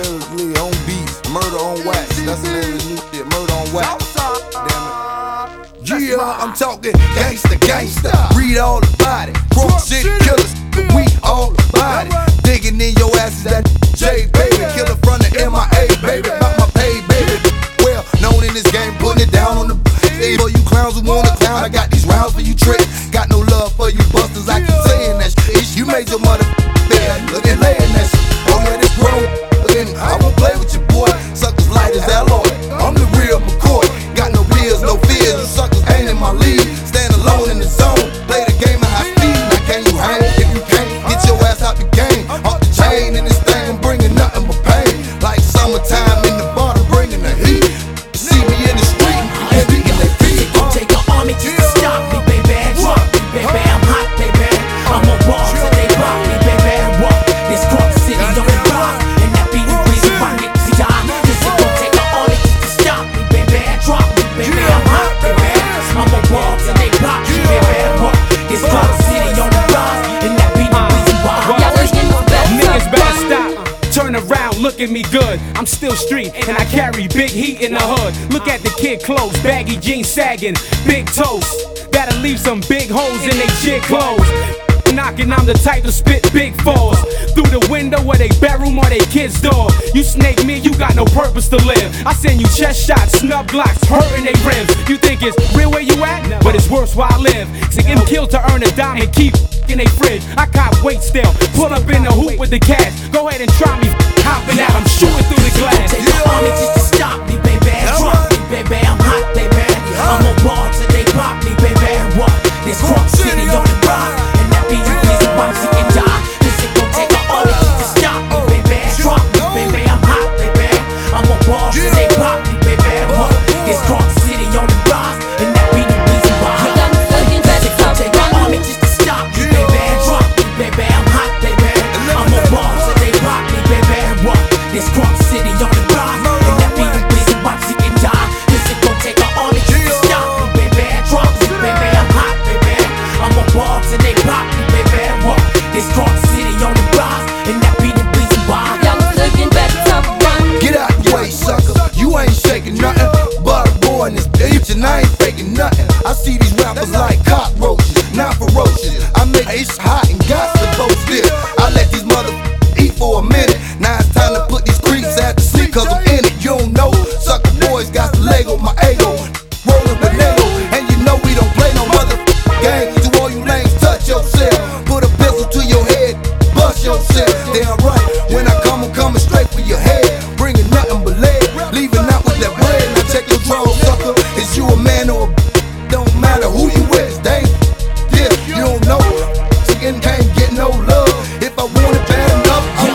lyrically on beats, murder on wax. That's the name of the new shit, murder on wax. Damn it. Yeah, I'm talking gangsta, gangsta. Read all about it. Broke city killers, but we all about it. Digging in your asses, that J, baby. Killer from the MIA, baby. About my pay, baby. Well known in this game, putting it down on the. Hey, for you clowns who wanna clown, I got these rounds for you tricks. Got no love for you busters, I keep saying that shit. You made your mother bed, look at laying that shit. Oh yeah, this grown, again, I won't play with your boy. Suckers light as alloy, I'm the real McCoy. Got no bills, no fears, you suckers ain't in my league. Stand alone in the zone, play the game at high speed. Now can you hang? If you can't, get your ass out the game. Off the chain in this thing, I'm bringing nothing but pain. Like summertime in the bar, I'm bringing the heat. You see me in the street, and we in the beat. Take an army just to stop me, baby. Drop me, baby. I'm hot, baby. I'm on ball till they rock me, baby. What? This Crunk City on the rock, and that be the reason why niggas die. This it gon' take an army just to stop me, baby. Drop me, baby. I'm hot, baby. I'm on ball till they rock me, baby. What? This Crunk City on the rock, and that be the reason why. Niggas better stop. Turn around, look at me good. I'm still street, and I carry big heat in the hood. Look at the kid clothes, baggy jeans sagging, big toes. That'll leave some big holes in they shit clothes. Knocking, I'm the type to spit big fours through the window of they bedroom or they kid's door. You snake me, you got no purpose to live. I send you chest shots, snub blocks, hurting they rims. You think it's real where you at? But it's worse where I live. See, them killed to earn a dime and keep in they fridge. I cop weight still, pull up in the hoop with the cash. Go ahead and try me, hopping out, I'm shooting through the glass. Take an army just to stop me, baby. Drop me, baby. I'm hot, baby. I'm on ball till they pop me, baby. What? This Crunk City on the rock, and that be the reason why she can die. This it gon' take an army just to stop me, baby. Drop me, baby. I'm hot, baby. I'm on ball till they pop me, baby. What? This Crunk City on the rock, and that be the reason why. This it gon' take an army just to stop me, baby. Drop me, baby. I'm hot, baby. I'm on ball till they pop me, baby. What? This Crunk City on the rock, and that be the reason why she can die. This it gon' take an army just to stop me, baby. Drop me, baby. I'm hot, baby. I'm on ball till they pop me, baby. What? This Crunk City on the rock, and that be the reason why. Get out the way, sucker. You ain't shaking nothing. But a boy in this bitch, and I ain't faking nothing. I see these rappers like cockroaches, not ferocious. I make it hot and got to boast this. I let these motherfuckers eat for a minute. Now it's time to put these creeps at the sleep, cause I'm in it. You don't know, sucker boys got the Lego, my ego. Rolling with Lego, and you know we don't play no motherfucking game. To all you lames, touch yourself. Put a pistol to your head, bust yourself. Damn right, when I come, I'm coming straight for your head. Bringing nothing but lead, leaving out with that bread. Now check your drawers, sucker. Is you a man or a don't matter who you with, dang. Yeah, you don't know. Chicken can't get no love. If I want it bad enough, I'm